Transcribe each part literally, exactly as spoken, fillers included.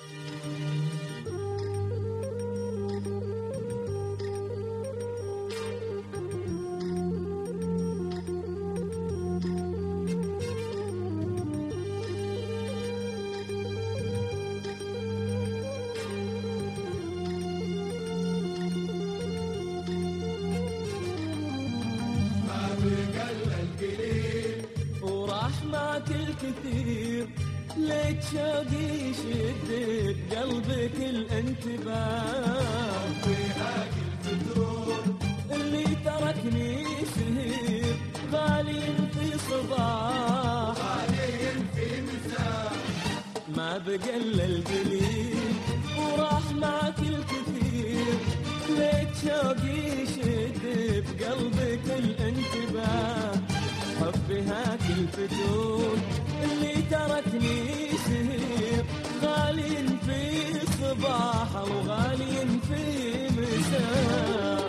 ورحمك الكثير ليك شوقي يشد بقلبك الانتباه. ربيهاك الفتور اللي تركني سهير غالي في صباح غالي في مساء ما بقى الا القليل. ورحمك الكثير ليك شوقي يشد بقلبك الانتباه. حبي هاك الفتون اللي تركني سهير غالي في صباح وغالي في مساء.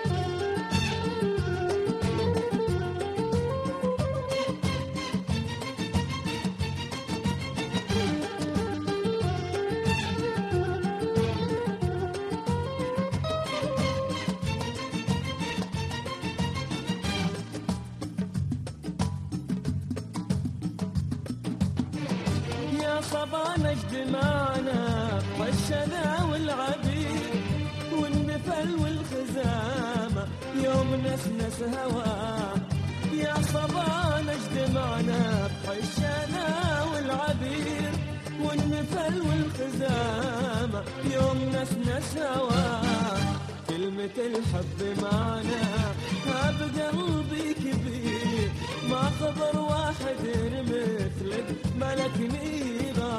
صبا نجد معنا والشذا والعبير والنفل والخزامة يوم نسنس هواه. يا صبا نجد معنا والشذا والعبير والنفل والخزامة يوم نسنس هواه. كلمة الحب معنا ها بقلبي كبير ما خبر واحد مثلك ملكني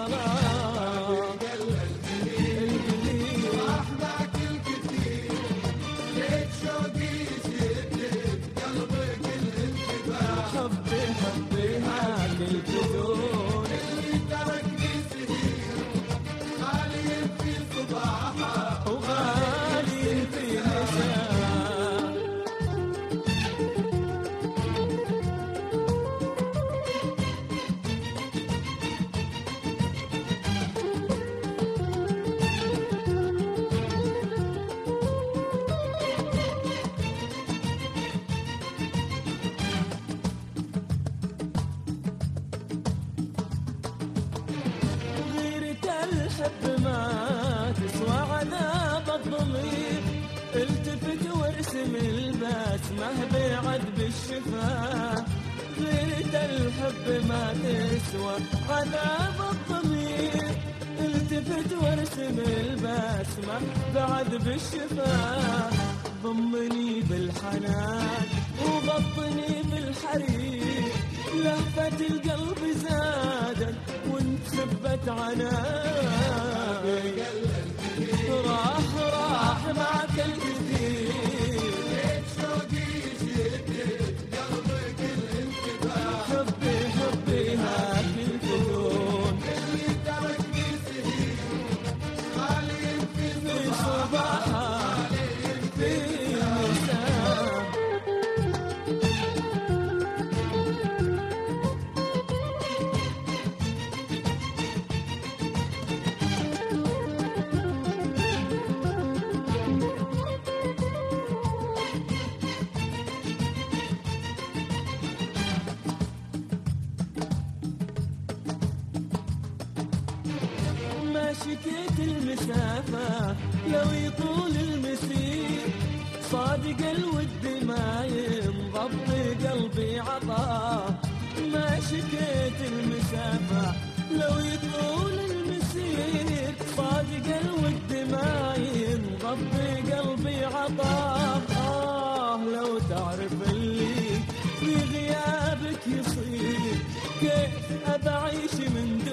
الحب ما تسوى عذاب الضمير. التفت وارسم البسمة بعد بالشفاه. غيرة الحب ما تسوى عذاب الضمير. التفت وارسم البسمة بعد بالشفاه. ضمني بالحنان وغطني بالحرير. لهفة القلب زادت وانتثبت عناي. راح راح معك الكثير ليك شوقي يشدد قلبك الانتباه. حبي حبي هاك الفتون اللي تركني سهير غالي في صباحها في مساء. شكيت المسافة لو يطول المسير. صادق الود ما ينضب قلبي عطاه. ما شكيت المسافة لو يطول المسير. صادق الود ما ينضب قلبي عطاه. آه لو تعرف اللي في غيابك يصير كيف أبعيش من